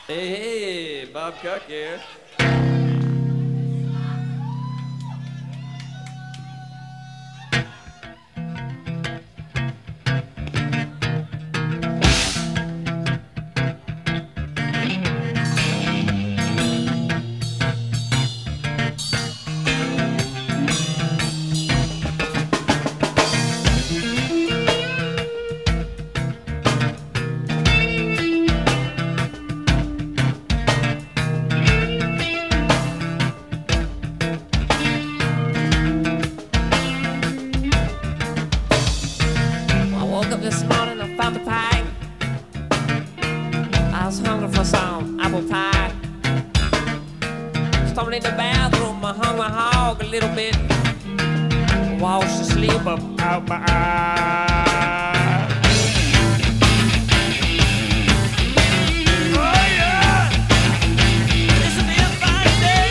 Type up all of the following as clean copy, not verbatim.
Hey, Bob Cook here. This morning I found the pie. I was hungry for some apple pie. Stumbled in the bathroom, I hung my hog a little bit. Washed the sleep up out my eye. Oh yeah! This'll be a fine day.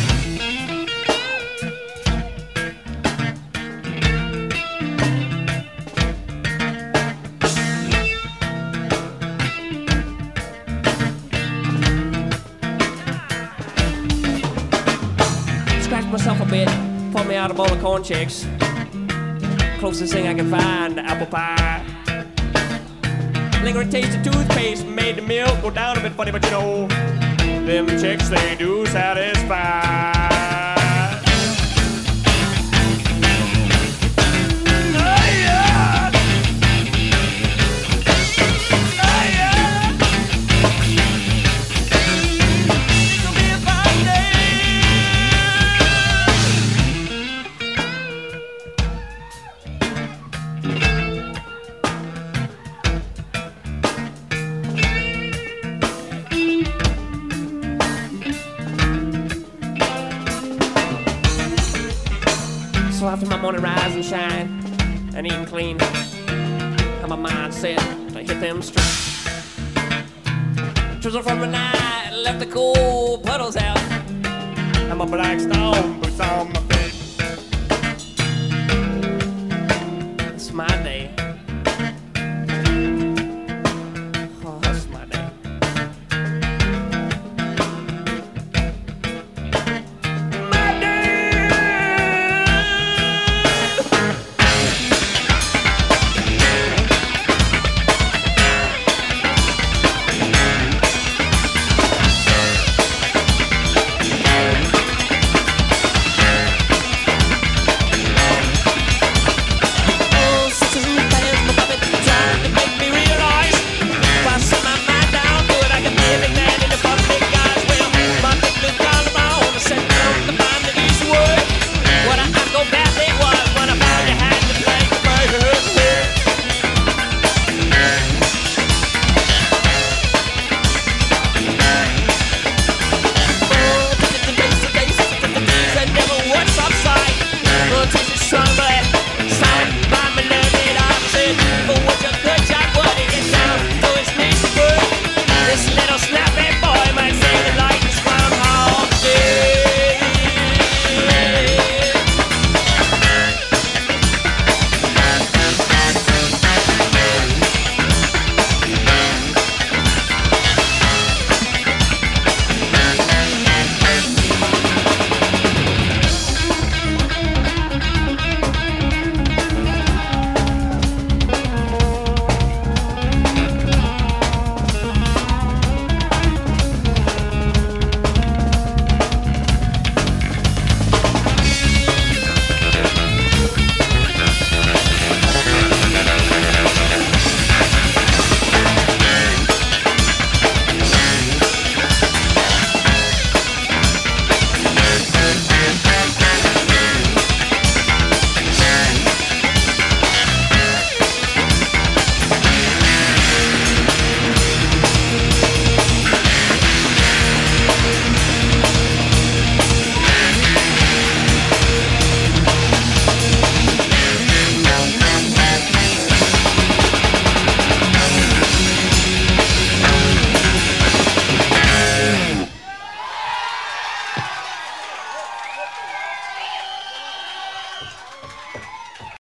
Scratched myself a bit, pulled me out a bowl of corn chicks. Closest thing I can find, apple pie. Lingering taste of toothpaste made the milk go down a bit funny, but you know, them chicks, they do satisfy. So after my morning rise and shine and eating clean, had my mind set to hit them streets. Drizzle from the night, left the cool puddles out, and my black stone boots on my